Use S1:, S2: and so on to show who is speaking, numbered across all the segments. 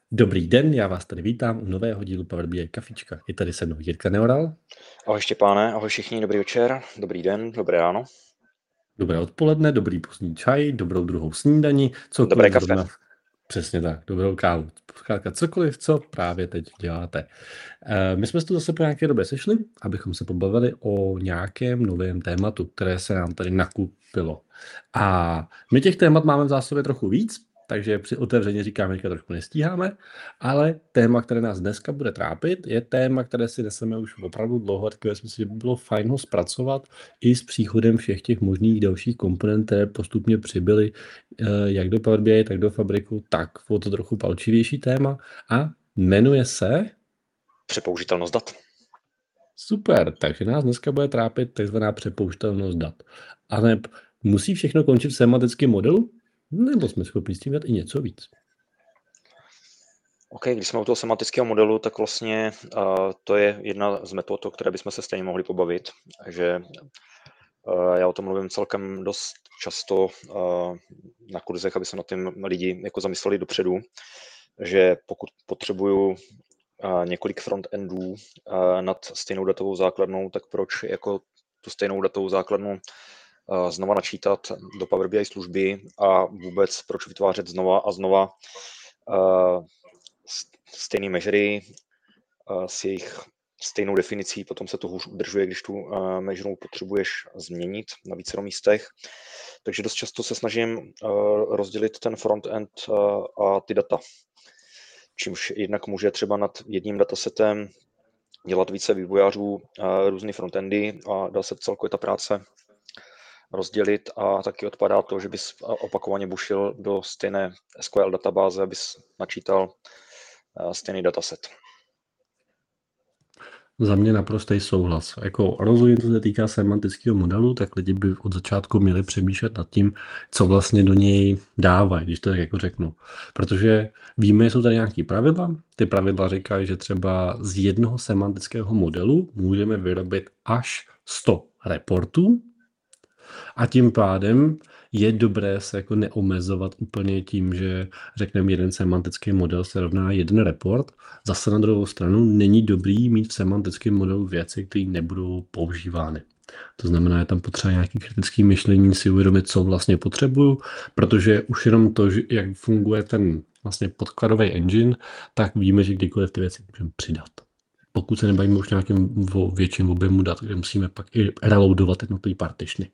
S1: Dobrý den, já vás tady vítám u nového dílu Power BI Kafička. Je tady se mnou Jirka Neoral.
S2: Ahoj Štěpáne, ahoj všichni, dobrý večer, dobrý den, dobré ráno,
S1: Dobré odpoledne, dobrý pozdní čaj, dobrou druhou snídani,
S2: dobré
S1: cokoliv
S2: kafe.
S1: zrovna. Přesně tak, dobrou kávu. Zkrátka cokoliv, co právě teď děláte. My jsme se tu zase po nějaké době sešli, abychom se pobavili o nějakém novém tématu, které se nám tady nakupilo. A my těch témat máme v zásobě trochu víc, takže při otevřeně říkáme, že trošku nestíháme, ale téma, které nás dneska bude trápit, je téma, které si neseme už opravdu dlouho, takové si myslím, že by bylo fajn ho zpracovat i s příchodem všech těch možných dalších komponent, které postupně přibyly jak do Power BI, tak do Fabriku, tak bylo to trochu palčivější téma a jmenuje se...
S2: Přepoužitelnost dat.
S1: Super, takže nás dneska bude trápit takzvaná přepouštělnost dat. Ale musí všechno končit v semantickém modelu? Nebo jsme schopni s tím dělat i něco víc?
S2: OK, když jsme u toho semantického modelu, tak vlastně to je jedna z metod, o které bychom se stejně mohli pobavit, že já o tom mluvím celkem dost často na kurzech, aby se na tím lidi jako zamysleli dopředu, že pokud potřebuju několik frontendů nad stejnou datovou základnou, tak proč jako tu stejnou datovou základnu znova načítat do Power BI služby a vůbec proč vytvářet znova a znova stejné measury s jejich stejnou definicí, potom se to hůř udržuje, když tu measure potřebuješ změnit na více místech. Takže dost často se snažím rozdělit ten frontend a ty data. Čímž jednak může třeba nad jedním datasetem dělat více vývojářů různý frontendy a dá se celkově ta práce rozdělit a taky odpadá to, že bys opakovaně bušil do stejné SQL databáze, abys načítal stejný dataset.
S1: Za mě naprostý souhlas. Jako rozhodně, co se týká semantického modelu, tak lidi by od začátku měli přemýšlet nad tím, co vlastně do něj dávají, když to tak jako řeknu. Protože víme, že jsou tady nějaké pravidla. Ty pravidla říkají, že třeba z jednoho semantického modelu můžeme vyrobit až 100 reportů, a tím pádem je dobré se jako neomezovat úplně tím, že řekneme jeden semantický model se rovná jeden report. Zase na druhou stranu není dobrý mít v semantickém modelu věci, které nebudou používány. To znamená, je tam potřeba nějaké kritické myšlení, si uvědomit, co vlastně potřebuju, protože už jenom to, jak funguje ten vlastně podkladový engine, tak víme, že kdykoliv ty věci můžeme přidat. Pokud se nebavíme už nějakým větším objemu dat, kde musíme pak i reloadovat jednotlivé partitiony.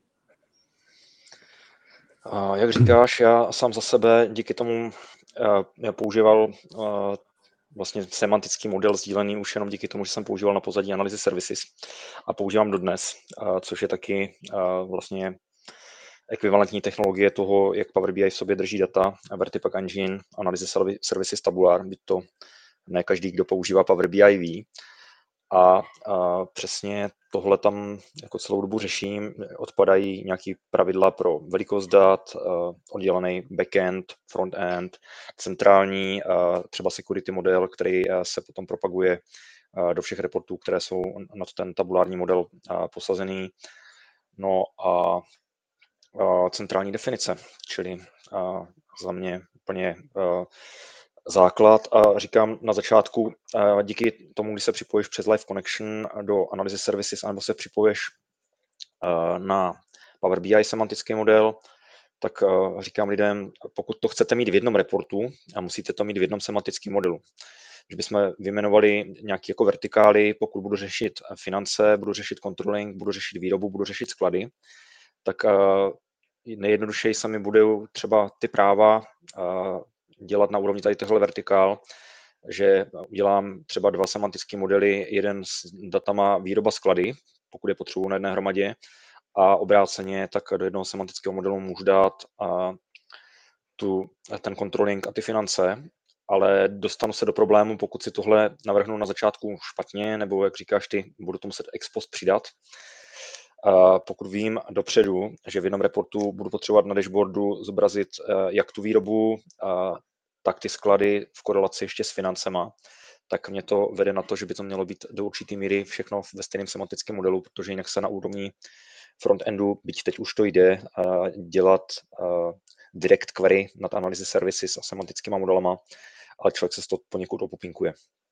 S2: Jak říkáš, já sám za sebe díky tomu já používal vlastně semantický model sdílený už jenom díky tomu, že jsem používal na pozadí analýzy services a používám dodnes, což je taky vlastně ekvivalentní technologie toho, jak Power BI v sobě drží data, Vertipack Engine, analýzy services tabular, byť to ne každý, kdo používá Power BI ví. A přesně tohle tam jako celou dobu řeším. Odpadají nějaké pravidla pro velikost dat, oddělený backend, frontend, centrální, třeba security model, který se potom propaguje do všech reportů, které jsou na ten tabulární model posazený. No a centrální definice, čili za mě úplně základ. A říkám na začátku, díky tomu, když se připojíš přes Live Connection do analýzy services, anebo se připoješ na Power BI semantický model, tak říkám lidem, pokud to chcete mít v jednom reportu a musíte to mít v jednom semantickém modelu. Že bychom vyjmenovali nějaké jako vertikály, pokud budu řešit finance, budu řešit controlling, budu řešit výrobu, budu řešit sklady, tak nejjednodušeji se mi budou třeba ty práva dělat na úrovni tady tohle vertikál, že udělám třeba dva semantické modely, jeden s datama výroba sklady, pokud je potřebuji na jedné hromadě, a obráceně, tak do jednoho semantického modelu můžu dát ten controlling a ty finance, ale dostanu se do problému, pokud si tohle navrhnu na začátku špatně, nebo jak říkáš ty, budu to muset ex post přidat. Pokud vím dopředu, že v jednom reportu budu potřebovat na dashboardu zobrazit jak tu výrobu, tak ty sklady v korelaci ještě s financema, tak mě to vede na to, že by to mělo být do určitý míry všechno ve stejném semantickém modelu, protože jinak se na úrovni frontendu, byť teď už to jde, dělat direct query nad analýzy services a semantickými modelama, ale člověk se z toho poněkud opopinkuje.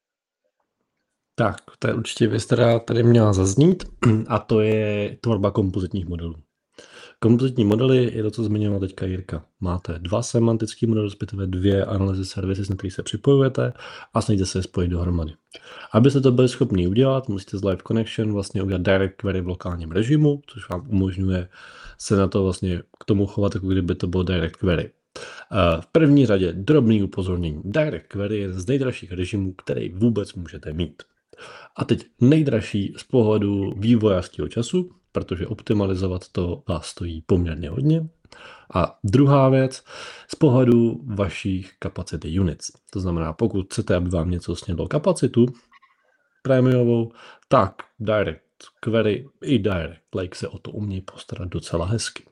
S1: Tak, to je určitě věc, která tady měla zaznít, a to je tvorba kompozitních modelů. Kompozitní modely je to, co zmiňoval teďka Jirka. Máte 2 semantické modely, respektive 2 analyzy services, na který se připojujete a snažíte se je spojit dohromady. Abyste to byli schopni udělat, musíte z Live Connection vlastně udělat direct query v lokálním režimu, což vám umožňuje se na to vlastně k tomu chovat, jako kdyby to bylo direct query. V první řadě drobný upozornění. Direct query je z nejdražších režimů, který vůbec můžete mít. A teď nejdražší z pohledu vývojářského času, protože optimalizovat to vás stojí poměrně hodně. A druhá věc, z pohledu vašich capacity units. To znamená, pokud chcete, aby vám něco snědlo kapacitu prémiovou, tak direct query i direct lake se o to umí postarat docela hezky.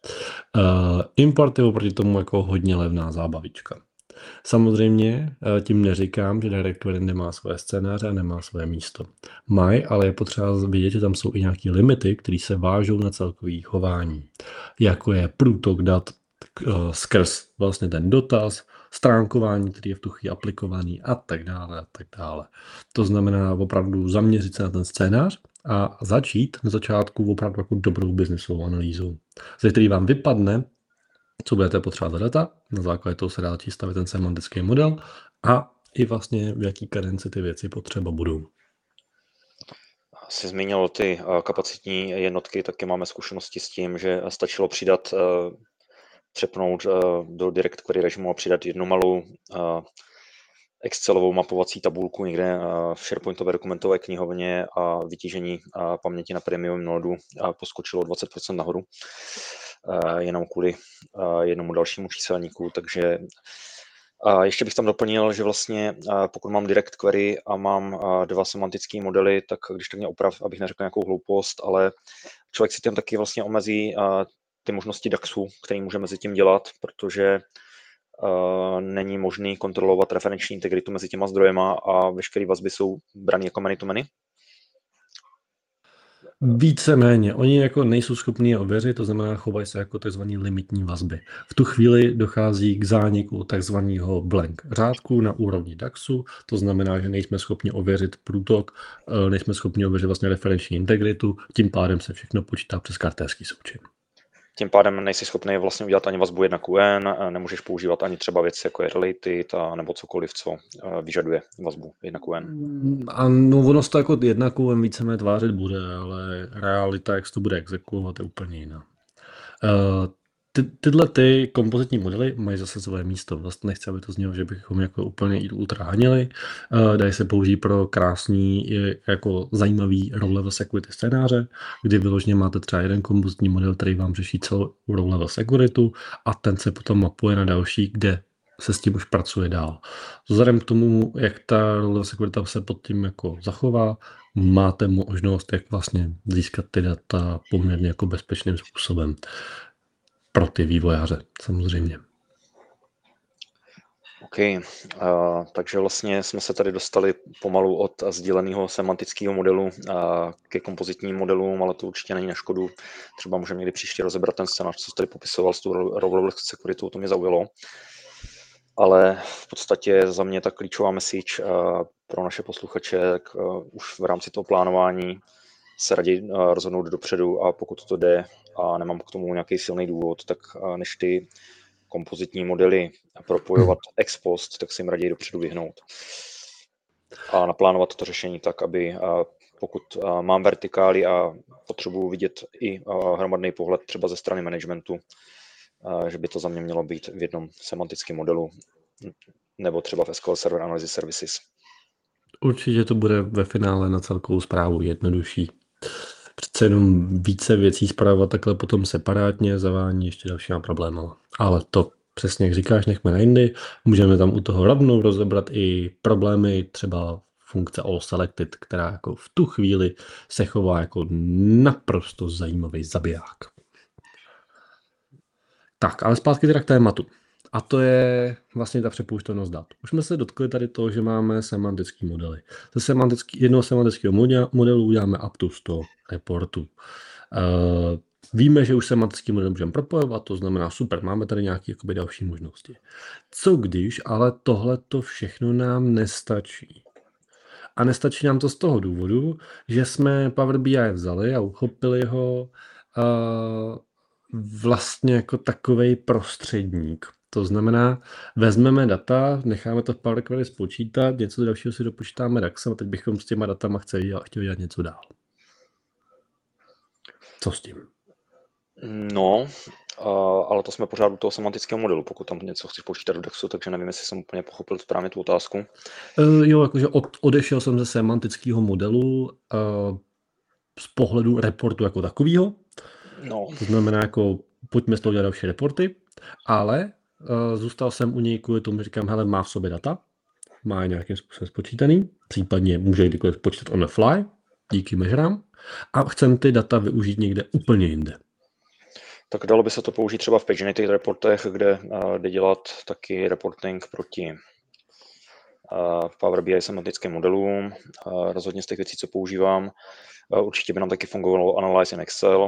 S1: Import je oproti tomu jako hodně levná zábavička. Samozřejmě tím neříkám, že direct query nemá své scénáře a nemá své místo. Mají, ale je potřeba vědět, že tam jsou i nějaké limity, které se vážou na celkový chování. Jako je průtok dat skrz vlastně ten dotaz, stránkování, který je v tu chvíli aplikovaný a tak dále a tak dále. To znamená opravdu zaměřit se na ten scénář a začít na začátku opravdu jako dobrou businessovou analýzou, ze který vám vypadne, co budete potřebovat za data, na základě toho se dá stavit ten semantický model a i vlastně v jaký kadenci ty věci potřeba budou.
S2: Jsi zmínil ty kapacitní jednotky, taky máme zkušenosti s tím, že stačilo přepnout do direct query režimu a přidat jednu malou Excelovou mapovací tabulku někde v SharePointové dokumentové knihovně a vytížení paměti na premium nodu poskočilo 20% nahoru, jenom kvůli jednomu dalšímu číselníku. Takže ještě bych tam doplnil, že vlastně pokud mám direct query a mám 2 semantické modely, tak když tak mě oprav, abych neřekl nějakou hloupost, ale člověk si tam taky vlastně omezí ty možnosti DAXu, který může mezi tím dělat, protože není možný kontrolovat referenční integritu mezi těma zdrojema a veškeré vazby jsou brané jako many to many.
S1: Víceméně. Oni jako nejsou schopni je ověřit, to znamená chovají se jako tzv. Limitní vazby. V tu chvíli dochází k zániku tzv. Blank řádku na úrovni DAXu, to znamená, že nejsme schopni ověřit průtok, nejsme schopni ověřit vlastně referenční integritu, tím pádem se všechno počítá přes kartérský součin.
S2: Tím pádem nejsi schopný vlastně udělat ani vazbu 1 k n, nemůžeš používat ani třeba věci jako je related nebo cokoliv, co vyžaduje vazbu 1 k n.
S1: A no, ono se to jako 1 k n víceméně tvářit bude, ale realita, jak se to bude exekuovat, je úplně jiná. Tyhle ty kompozitní modely mají zase své místo. Vlastně nechci, aby to znělo, že bychom jako úplně ultra hanili. Dají se použít pro krásný, jako zajímavý row-level security scénáře, kdy vyloženě máte třeba jeden kompozitní model, který vám řeší celou row-level security a ten se potom mapuje na další, kde se s tím už pracuje dál. Vzhledem k tomu, jak ta row-level security se pod tím jako zachová, máte možnost, jak vlastně získat ty data poměrně jako bezpečným způsobem. Pro ty vývojáře, samozřejmě.
S2: OK, takže vlastně jsme se tady dostali pomalu od sdíleného semantického modelu ke kompozitním modelům, ale to určitě není na škodu. Třeba můžeme někdy příště rozebrat ten scénář, co jsi tady popisoval s tou row-level security, to mě zaujalo. Ale v podstatě za mě ta klíčová message pro naše posluchače, tak už v rámci toho plánování se raději rozhodnout dopředu a pokud to jde a nemám k tomu nějaký silný důvod, tak než ty kompozitní modely propojovat ex post, tak si jim raději dopředu vyhnout. A naplánovat to řešení tak, aby pokud mám vertikály a potřebuji vidět i hromadný pohled třeba ze strany managementu, že by to za mě mělo být v jednom semantickém modelu nebo třeba v SQL Server Analysis Services.
S1: Určitě to bude ve finále na celkovou zprávu jednodušší. Přece jenom více věcí zpravovat takhle potom separátně zavání ještě dalšíma problémama. Ale to přesně jak říkáš, nechme na jindy. Můžeme tam u toho rovnou rozebrat i problémy, třeba funkce All Selected, která jako v tu chvíli se chová jako naprosto zajímavý zabiják. Tak, ale zpátky teda k tématu. A to je vlastně ta přepouštěnost dat. Už jsme se dotkli tady toho, že máme semantické modely. Jednoho semantického modelu uděláme up to 100 reportů. Víme, že už semantický model můžeme propojovat, to znamená super, máme tady nějaké jakoby další možnosti. Co když, ale tohle to všechno nám nestačí. A nestačí nám to z toho důvodu, že jsme Power BI vzali a uchopili ho vlastně jako takovej prostředník. To znamená, vezmeme data, necháme to v Power Query spočítat, něco dalšího si dopočítáme DAXem a teď bychom s těma datama chtěli dělat něco dál. Co s tím?
S2: No, ale to jsme pořád u toho semantického modelu, pokud tam něco chceš počítat do DAXu, takže nevím, jestli jsem úplně pochopil správně tu otázku.
S1: Jo, jakože odešel jsem ze semantického modelu z pohledu reportu jako takového.
S2: No.
S1: To znamená, jako pojďme z toho dělat další reporty, ale zůstal jsem u něj kvůli tomu, říkám, hele, má v sobě data, má je nějakým způsobem spočítaný, případně může kdykoliv počítat on the fly, díky mežrám, a chcem ty data využít někde úplně jinde.
S2: Tak dalo by se to použít třeba v PageNative reportech, kde jde dělat taky reporting proti Power BI semantickým modelům. Rozhodně z těch věcí, co používám, určitě by nám taky fungovalo Analyze in Excel,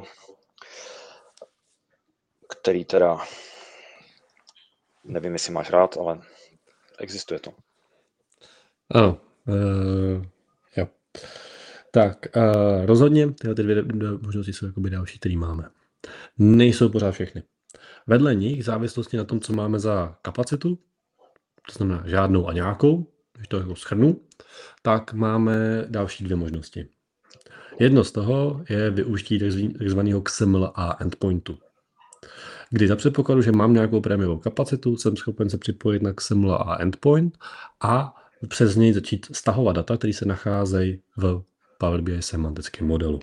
S2: který teda nevím, jestli máš rád, ale existuje to.
S1: Ano, jo. Tak, rozhodně tyhle dvě možnosti jsou jakoby další, které máme. Nejsou pořád všechny. Vedle nich, v závislosti na tom, co máme za kapacitu, to znamená žádnou a nějakou, když to jako shrnu, tak máme další dvě možnosti. Jedno z toho je využití takzvaného XML a endpointu, kdy za předpokladu, že mám nějakou prémiovou kapacitu, jsem schopen se připojit na XML a endpoint a přes něj začít stahovat data, které se nacházejí v Power BI semantickém modelu.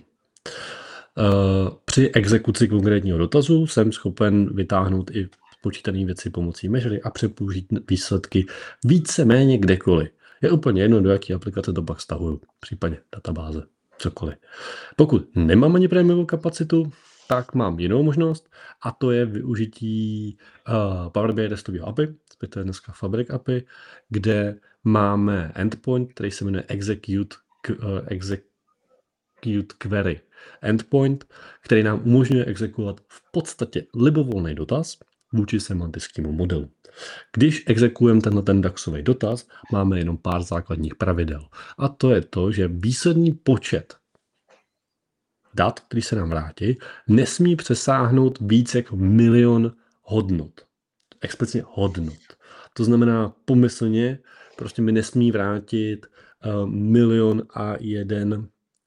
S1: Při exekuci konkrétního dotazu jsem schopen vytáhnout i počítané věci pomocí mežery a přepoužít výsledky víceméně kdekoliv. Je úplně jedno, do jaké aplikace to pak stahuju, případně databáze, cokoliv. Pokud nemám ani prémiovou kapacitu, tak mám jinou možnost a to je využití Power BI RESTového API, to je dneska Fabric API, kde máme endpoint, který se jmenuje Execute Query endpoint, který nám umožňuje exekuovat v podstatě libovolný dotaz vůči semantickému modelu. Když exekujeme ten DAXový dotaz, máme jenom pár základních pravidel. A to je to, že výsledný počet dat, který se nám vrátí, nesmí přesáhnout víc jak 1 milion hodnot. Explicitně hodnot. To znamená pomyslně, prostě mi nesmí vrátit 1,000,001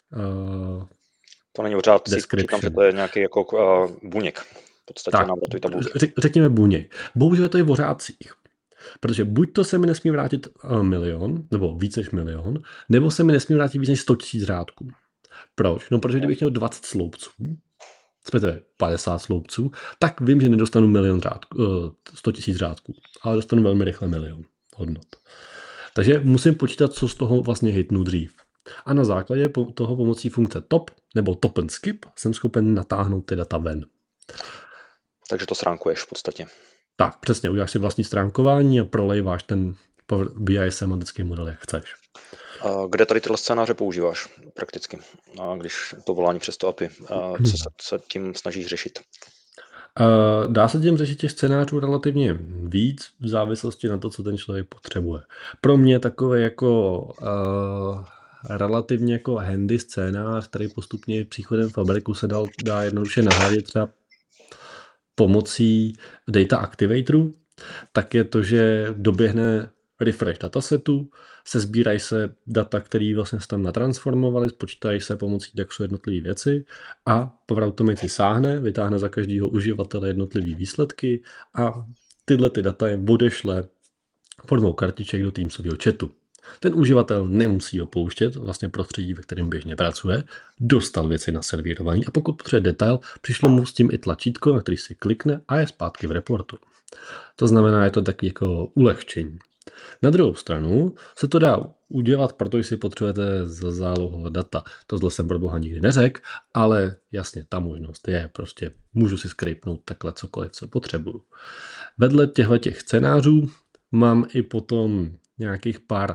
S2: to není pořád, říkám, že to je nějaký jako buněk. V podstatě
S1: tak,
S2: nám do tabulky.
S1: Řekněme buněk. Bohužel to je v pořádcích. Protože buď to se mi nesmí vrátit 1 milion, nebo víc než 1 milion, nebo se mi nesmí vrátit víc než 100 000 řádků. Proč? No, protože kdybych měl 20 sloupců, respektive 50 sloupců, tak vím, že nedostanu 100 000 řádků, ale dostanu velmi rychle 1 milion hodnot. Takže musím počítat, co z toho vlastně hitnu dřív. A na základě toho pomocí funkce top nebo top and skip jsem schopen natáhnout ty data ven.
S2: Takže to stránkuješ v podstatě.
S1: Tak, přesně, uděláš si vlastní stránkování a prolejváš ten Power BI semantický model, jak chceš.
S2: Kde tady tyhle scénáře používáš prakticky, když to volání přes to API? Co se tím snažíš řešit?
S1: Dá se tím řešit těch scénářů relativně víc v závislosti na to, co ten člověk potřebuje. Pro mě takový jako relativně jako handy scénář, který postupně příchodem Fabriku se dá jednoduše nahradit třeba pomocí data activatoru, tak je to, že doběhne refresh datasetu, sesbírají se data, které vlastně se tam natransformovaly, spočítají se pomocí DAXu jednotlivé věci a Power Automate si sáhne, vytáhne za každého uživatele jednotlivé výsledky a tyhle ty data je odešle formou kartiček do Teamsového chatu. Ten uživatel nemusí opouštět vlastně prostředí, ve kterém běžně pracuje, dostal věci na servírování a pokud potřebuje detail, přišlo mu s tím i tlačítko, na který si klikne a je zpátky v reportu. To znamená, je to taky jako ulehčení. Na druhou stranu se to dá udělat, protože si potřebujete zálohovat data. Tohle jsem pro boha nikdy neřekl, ale jasně, ta možnost je, prostě můžu si scrapenout takhle cokoliv, co potřebuju. Vedle těchto scénářů mám i potom nějakých pár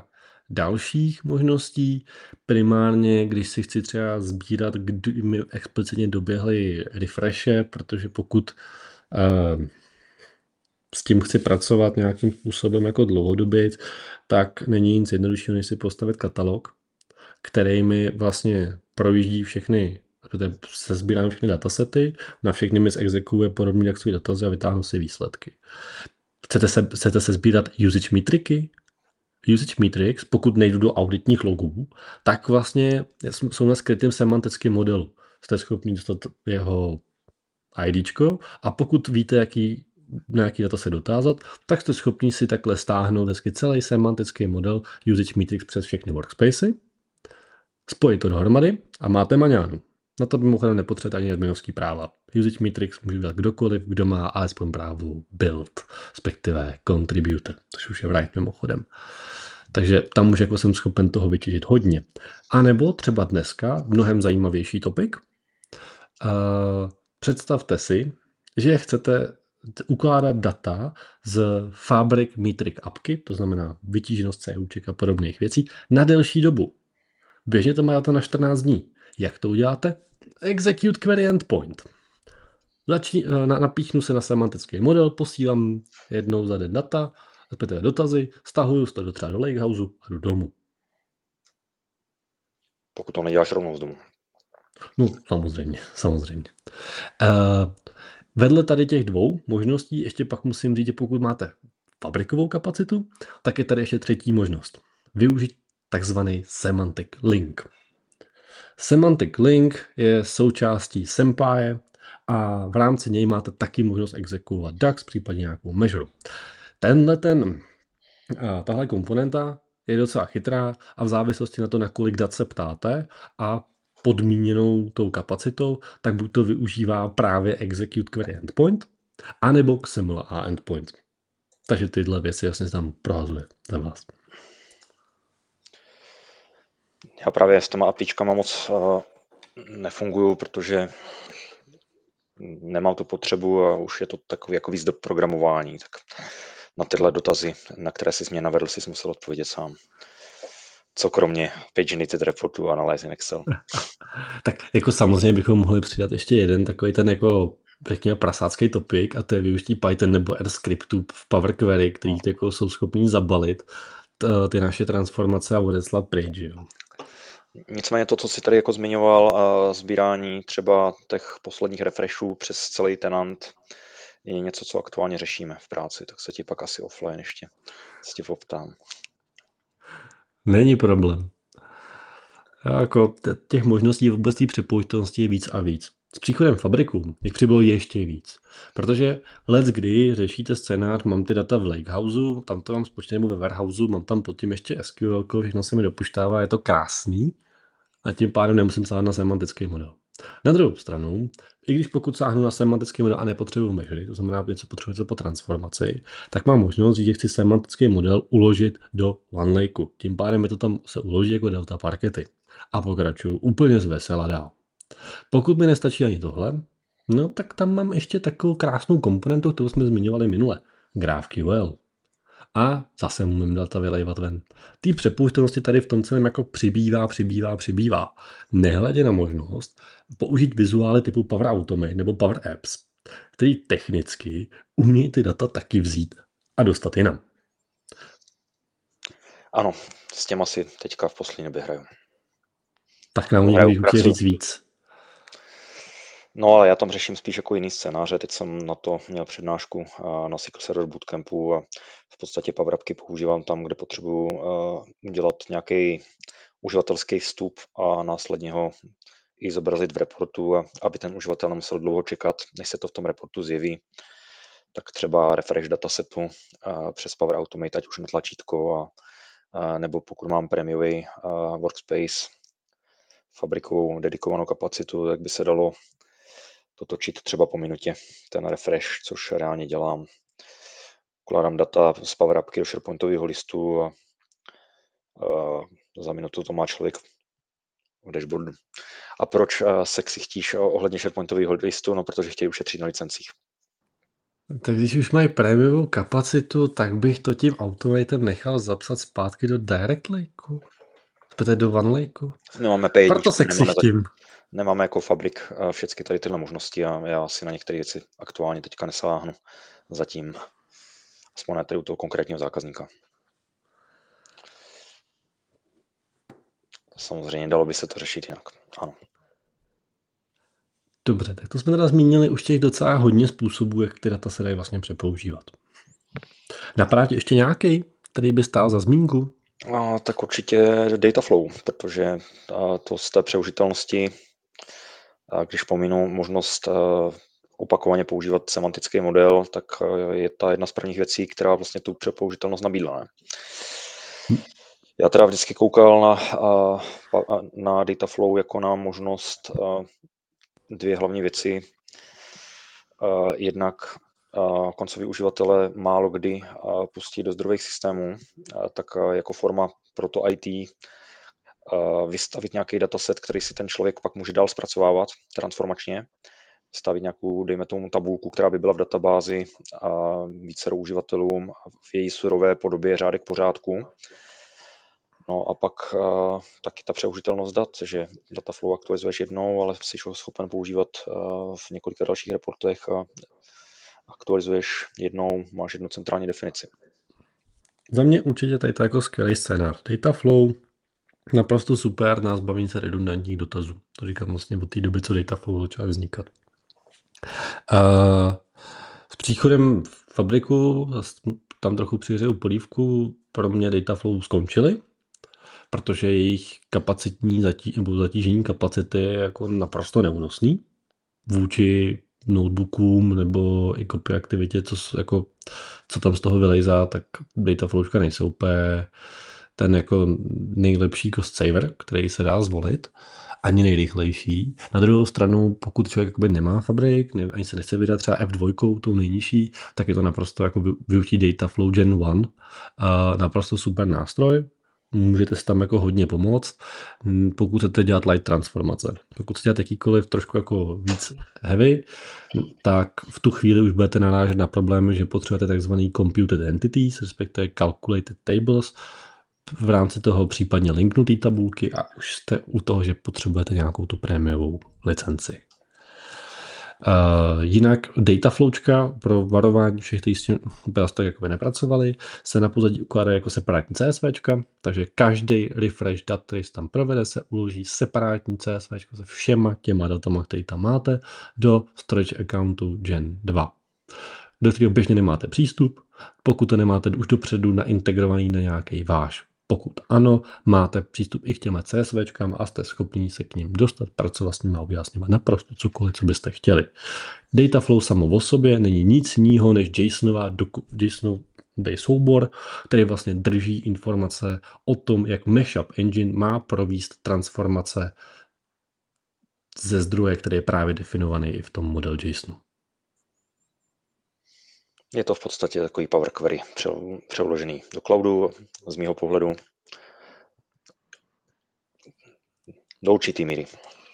S1: dalších možností. Primárně, když si chci třeba sbírat, kdy mi explicitně doběhly refreshe, protože pokud s tím chci pracovat nějakým způsobem jako dlouhodobě, tak není nic jednoduššího, než si postavit katalog, který mi vlastně projíždí všechny, se sbírám všechny datasety, na všechny mi zexekuje podobně jak svůj datazy a vytáhnu si výsledky. Chcete se sbírat usage metriky? Usage metrics, pokud nejdu do auditních logů, tak vlastně jsou na skrytém semantickém modelu. Jste schopni dostat jeho IDčko a pokud víte, na jaký data se dotázat, tak jste schopni si takhle stáhnout hezky celý semantický model usage metrics přes všechny workspacey, spojit to dohromady a máte maňánu. Na to mimochodem nepotřebujete ani adminovský práva. Usage metrics může dělat kdokoliv, kdo má alespoň právo build, respektive contributor, což už je right mimochodem. Takže tam už jako jsem schopen toho vytěžit hodně. A nebo třeba dneska, mnohem zajímavější topik, představte si, že chcete ukládat data z Fabric Metric apky, to znamená vytíženost CUček a podobných věcí, na delší dobu. Běžně to má data na 14 dní. Jak to uděláte? Execute query endpoint. Napíchnu se na semantický model, posílám jednou za den data, respektive dotazy, stahuju to třeba do Lakehouse a jdu domů.
S2: Pokud to neděláš rovnou z domu.
S1: No, samozřejmě. Vedle tady těch dvou možností ještě pak musím říct, že pokud máte fabrikovou kapacitu, tak je tady ještě třetí možnost. Využít takzvaný semantic link. Semantic link je součástí SemPy a v rámci něj máte taky možnost exekuovat DAX, případně nějakou measure. Tahle komponenta je docela chytrá a v závislosti na to, na kolik dat se ptáte a podmíněnou tou kapacitou, tak buď to využívá právě execute query endpoint, anebo XML a endpoint. Takže tyhle věci jasně tam prohazuje za vás.
S2: Já právě s těma APIčkama moc nefunguju, protože nemám tu potřebu a už je to takový jako víc do programování. Tak na tyhle dotazy, na které jsi mě navedl, jsi musel odpovědět sám. Co kromě paginated reportu a analýzy in Excel.
S1: Tak jako samozřejmě bychom mohli přidat ještě jeden takový ten jako řekněme prasácký topik a to je využití Python nebo R scriptů v Power Query, který jako jsou schopní zabalit ty naše transformace a odeslat pryč. Jo.
S2: Nicméně to, co jsi tady jako zmiňoval, sbírání třeba těch posledních refreshů přes celý tenant, je něco, co aktuálně řešíme v práci, tak se ti pak asi offline ještě se ti poptám.
S1: Není problém. Jako těch možností vůbec té přepouštěnosti je víc a víc. S příchodem Fabriku jich přibylo ještě víc. Protože kdy řešíte scénář, mám ty data v Lakehouse, tam to mám spočtené nebo ve Warehouse, mám tam pod tím ještě SQL, všechno se mi dopuštává, je to krásný a tím pádem nemusím sáhnout na semantický model. Na druhou stranu, i když pokud sáhnu na semantický model a nepotřebuji measury, to znamená, něco potřebujete po transformaci, tak mám možnost, že chci semantický model uložit do OneLakeu. Tím pádem je to tam se uloží jako delta parkety. A pokračuju úplně zvesela dál. Pokud mi nestačí ani tohle, no tak tam mám ještě takovou krásnou komponentu, kterou jsme zmiňovali minule. GraphQL. A zase můžeme data vylejvat ven. Té přepouštěnosti tady v tom celém jako přibývá. Nehledě na možnost použít vizuály typu Power Automate nebo Power Apps, který technicky umějí ty data taky vzít a dostat jinam.
S2: Ano, s těma si teďka v poslední době hraju.
S1: Tak nám můžeš určitě říct víc.
S2: No ale já tam řeším spíš jako jiný scénáře. Teď jsem na to měl přednášku na SQL Server Bootcampu a v podstatě Power Appky používám tam, kde potřebuji udělat nějaký uživatelský vstup a následně ho i zobrazit v reportu, aby ten uživatel nemusel dlouho čekat, než se to v tom reportu zjeví. Tak třeba refresh datasetu přes Power Automate, ať už na tlačítko, nebo pokud mám prémiový workspace, fabrikovou dedikovanou kapacitu, tak by se dalo to točit třeba po minutě, ten refresh, což reálně dělám. Ukládám data z Power Appky do SharePointového listu a za minutu to má člověk v dashboardu. A proč se chtíš ohledně SharePointového listu? No, protože chtějí ušetřit na licencích.
S1: Tak když už mají prémiovou kapacitu, tak bych to tím automatem nechal zapsat zpátky do Direct Lakeu. Zpět do OneLakeu.
S2: Nemáme P1,
S1: Proto se ksichtím.
S2: nemáme jako Fabrik všechny tady tyhle možnosti a já si na některé věci aktuálně teďka nesáhnu zatím. Aspoň ne tady u toho konkrétního zákazníka. Samozřejmě dalo by se to řešit jinak. Ano.
S1: Dobře, tak to jsme teda zmínili už těch docela hodně způsobů, jak ty data se dají vlastně přepoužívat. Napadá ti ještě nějaký, který by stál za zmínku?
S2: Tak určitě Dataflow, protože to z té přeužitelnosti, když pominu možnost opakovaně používat semantický model, tak je ta jedna z prvních věcí, která vlastně tu přepoužitelnost nabídla. Ne? Já teda vždycky koukal na Dataflow jako na možnost dvě hlavní věci. Jednak koncoví uživatelé málo kdy pustí do zdrojových systémů, tak jako forma pro to IT vystavit nějaký dataset, který si ten člověk pak může dál zpracovávat transformačně, stavit nějakou, dejme tomu, tabulku, která by byla v databázi a více uživatelům v její surové podobě řádek pořádku. No a pak taky ta přeužitelnost dat, že Dataflow aktualizuješ jednou, ale jsi ho schopen používat v několika dalších reportech a aktualizuješ jednou, máš jednu centrální definici.
S1: Za mě určitě tady to jako skvělý scénář. Dataflow, naprosto super na zbavení se redundantních dotazů. To říkám vlastně od té doby, co Dataflow začal vznikat. S příchodem Fabriku, tam trochu přihřeju polívku, pro mě Dataflow skončily, protože jejich kapacitní zatížení kapacity je jako naprosto neúnosný vůči notebookům nebo i copy aktivitě, co tam z toho vylejzá, tak Dataflowčka nejsou úplně ten jako nejlepší cost saver, který se dá zvolit, ani nejrychlejší. Na druhou stranu, pokud člověk nemá Fabrik, ani se nechce vydat třeba F2, tou nejnižší, tak je to naprosto jako využít Dataflow Gen 1. Naprosto super nástroj. Můžete si tam jako hodně pomoct, pokud chcete dělat light transformace. Pokud chcete dělat jakýkoliv trošku jako víc heavy, tak v tu chvíli už budete narážet na problém, že potřebujete takzvaný computed entities, respektive calculated tables, v rámci toho případně linknutý tabulky a už jste u toho, že potřebujete nějakou tu prémiovou licenci. Jinak Dataflowčka pro varování všech, kteří s tím tak jako nepracovali, se na pozadí ukládá jako separátní CSVčka, takže každý refresh dat, který se tam provede, se uloží separátní CSVčko se všema těma datama, které tam máte, do storage accountu Gen 2, do kterého běžně nemáte přístup, pokud to nemáte už dopředu naintegrovaný na nějaký váš. Pokud ano, máte přístup i k těm CSVčkám a jste schopni se k ním dostat, pracovat s nimi a udělat s nimi naprosto cokoliv, co byste chtěli. Dataflow samo o sobě není nic jiného než JSONový soubor, který vlastně drží informace o tom, jak Mashup Engine má provést transformace ze zdroje, který je právě definovaný i v tom model JSONu.
S2: Je to v podstatě takový Power Query přeložený do cloudu z mýho pohledu do určitý míry.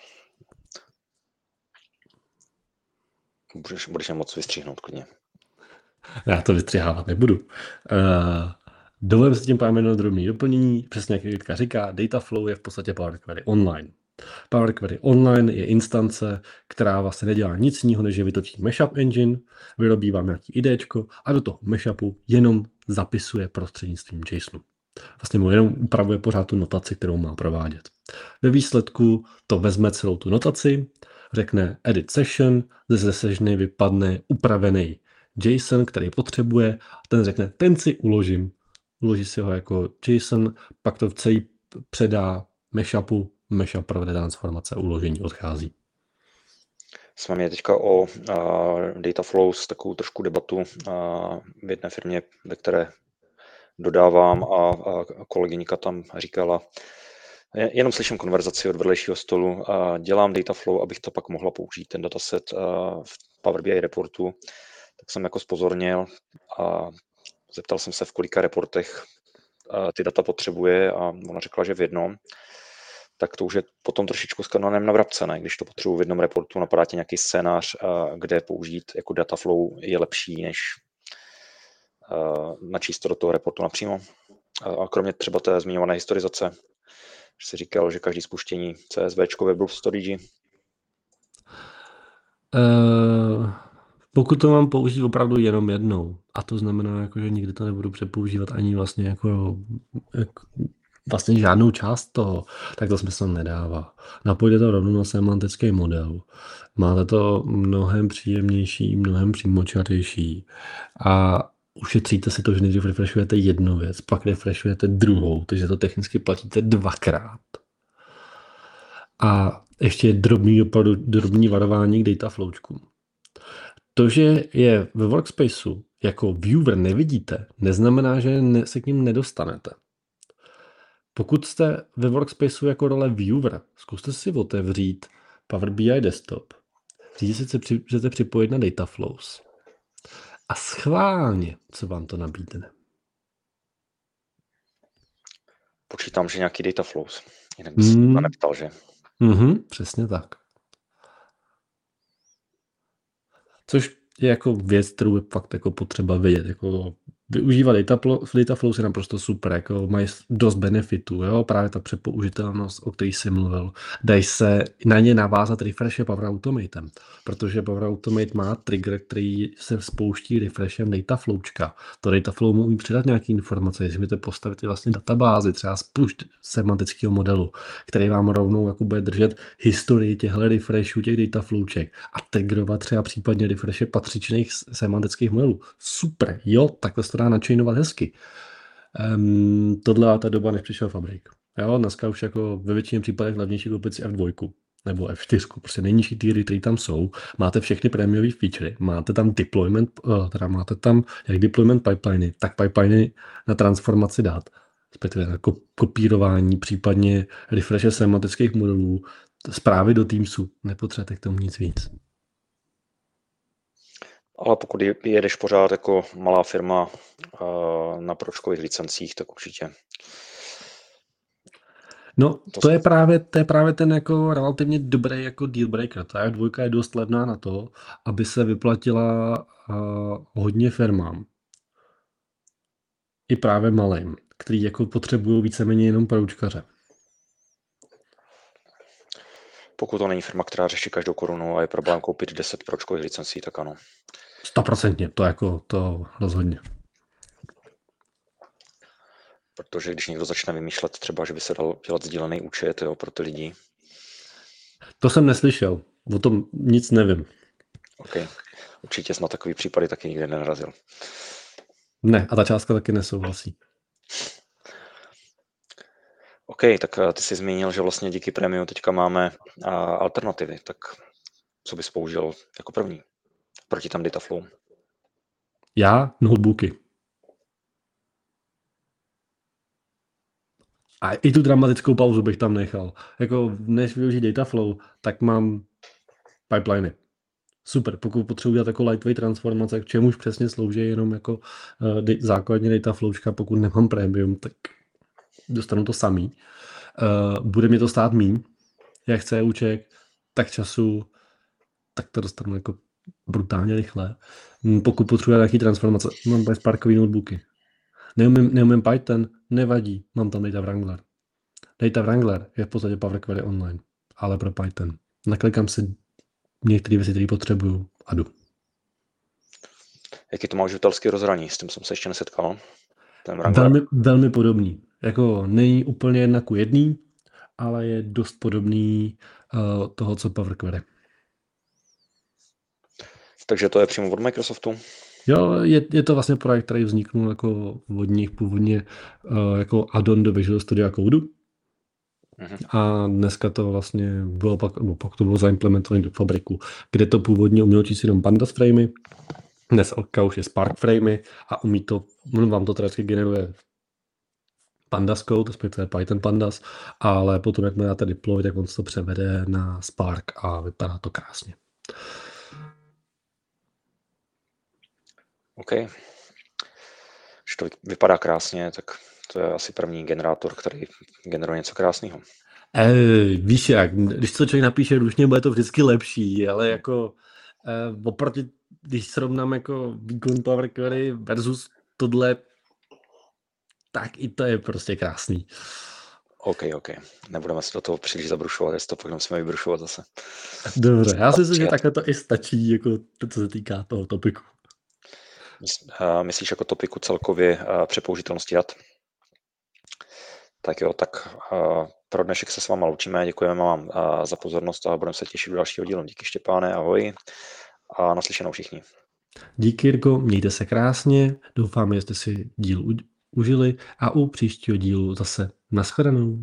S2: Budeš moc vystřihnout klidně.
S1: Já to vystřihávat nebudu. Dovolím si tím pár minut drobný doplnění. Přesně jak Jitka říká, Dataflow je v podstatě Power Query Online. Power Query Online je instance, která vlastně nedělá nic jiného, než že vytočí Mashup Engine, vyrobí vám nějaký IDčko a do toho mashupu jenom zapisuje prostřednictvím JSONu. Vlastně mu jenom upravuje pořád tu notaci, kterou má provádět. Ve výsledku to vezme celou tu notaci, řekne edit session, ze sessiony vypadne upravený JSON, který potřebuje, a ten řekne, ten si uložím. Uloží si ho jako JSON, pak to celý předá mashupu, mashup provede transformace a uložení odchází.
S2: Jsme měli teďka o Dataflows takovou trošku debatu v jedné firmě, ve které dodávám a kolegyňka tam říkala, jenom slyším konverzaci od vedlejšího stolu, dělám Dataflow, abych to pak mohla použít, ten dataset v Power BI reportu, tak jsem jako zpozornil a zeptal jsem se, v kolika reportech ty data potřebuje a ona řekla, že v jednom. tak to už je potom trošičku s kanonem na vrabce, ne? Když to potřebuji v jednom reportu, napadá tě nějaký scénář, kde použít jako dataflow je lepší, než načíst to do toho reportu napřímo. A kromě třeba té zmiňované historizace, že jsi říkal, že každý spuštění CSVčko ve Blob Storage.
S1: Pokud to mám použít opravdu jenom jednou, a to znamená, jako, že nikdy to nebudu přepoužívat ani vlastně jako vlastně žádnou část toho, tak to smysl nedává. Napojte to rovnou na semantický model. Máte to mnohem příjemnější, mnohem přímočařejší a ušetříte si to, že nejdřív refreshujete jednu věc, pak refreshujete druhou, takže to technicky platíte dvakrát. A ještě drobný varování k dataflowčku. To, že je ve workspaceu jako viewer nevidíte, neznamená, že se k ním nedostanete. Pokud jste ve workspaceu jako role viewer, zkuste si otevřít Power BI Desktop, říct si, že chcete připojit na Dataflows a schválně, co vám to nabídne.
S2: Počítám, že nějaký Dataflows. Jinak by se to neptal, že?
S1: Přesně tak. Což je jako věc, kterou je fakt jako potřeba vědět. Jako využívat Dataflows je naprosto super, jako mají dost benefitů, jo? Právě ta přepoužitelnost, o které jsi mluvil. Dají se na ně navázat refreshe Power Automatem, protože Power Automate má trigger, který se spouští refreshem Dataflowčka. To Dataflow může přidat nějaké informace, jestli můžete postavit vlastně databázi, třeba spušť semantického modelu, který vám rovnou jako bude držet historii těchto refreshů, těch Dataflowček a triggerovat třeba případně refreshe patřičných semantických modelů. Super, jo, takhle se to dá načinovat hezky. Tohle je ta doba, než přišel Fabrik. Jo, dneska už jako ve většině případech levnější koupit si F2 nebo F4, prostě nejnižší týry, které tam jsou. Máte všechny prémiové featurey, máte tam deployment, teda máte tam jak deployment pipeliny, tak pipeliny na transformaci dat, respektive na kopírování, případně refreshe semantických modelů, zprávy do Teamsu, nepotřebujete k tomu nic víc.
S2: Ale pokud jedeš pořád jako malá firma na pročkových licencích, tak určitě.
S1: No, to je právě ten jako relativně dobrý jako deal breaker. Ta F2 je dost levná na to, aby se vyplatila hodně firmám. I právě malým, který jako potřebují víceméně jenom proučkaře.
S2: Pokud to není firma, která řeší každou korunu a je problém koupit 10 pročkových licencí, tak ano.
S1: 100%, to rozhodně.
S2: Protože když někdo začne vymýšlet třeba, že by se dal dělat sdílený účet, jo, pro ty lidi.
S1: To jsem neslyšel, o tom nic nevím.
S2: OK, určitě jsem na takový případy taky nikdy nenarazil.
S1: Ne, a ta částka taky nesouhlasí.
S2: OK, tak ty jsi zmínil, že vlastně díky prémiu teďka máme alternativy, tak co bys použil jako první proti tam Dataflow?
S1: Já notebooky. A i tu dramatickou pauzu bych tam nechal. Jako než využít Dataflow, tak mám pipeliny. Super, pokud potřebuji dělat jako lightweight transformace, k čemuž přesně slouží jenom jako základní Dataflowčka, pokud nemám premium, tak dostanu to samý. Bude mi to stát míň, jak chce úček, tak času, tak to dostanu jako brutálně rychle. Pokud potřebuji nějaký transformace, mám PySparkový notebooky. Neumím Python, nevadí, mám tam Data Wrangler. Data Wrangler je v podstatě Power Query online, ale pro Python. Naklikám si některé věci, které potřebuju a jdu.
S2: Jaký to má uživatelský rozhraní? S tím jsem se ještě nesetkal.
S1: Velmi podobný. Jako není úplně 1:1, ale je dost podobný toho, co Power Query.
S2: Takže to je přímo od Microsoftu?
S1: Jo, je to vlastně projekt, který vzniknul jako od nich původně jako add-on do Visual Studio Code. A dneska to vlastně bylo pak to bylo zaimplementované do Fabriku, kde to původně umělo číst jenom Pandas framey, dneska už je Spark framey a vám to teda generuje Pandas code, respektive Python Pandas, ale potom, jak dáte deploy, tak on se to převede na Spark a vypadá to krásně.
S2: OK. Když to vypadá krásně, tak to je asi první generátor, který generuje něco krásného.
S1: Víš jak, když to člověk napíše ručně, bude to vždycky lepší, ale jako oproti, když srovnám jako výkon Power Query versus tohle, tak i to je prostě krásný.
S2: OK. Nebudeme si do toho příliš zabrušovat, jestli to pak musíme vybrušovat zase.
S1: Dobře, já si myslím, že takhle to i stačí, jako to, co se týká toho topiku.
S2: Myslíš jako topiku celkově přepoužitelnosti dat? Tak jo, tak pro dnešek se s váma loučíme, děkujeme vám za pozornost a budeme se těšit do dalšího dílu. Díky Štěpáne, ahoj a naslyšenou všichni.
S1: Díky Jirko, mějte se krásně, doufáme, že jste si díl užili a u příštího dílu zase nashledanou.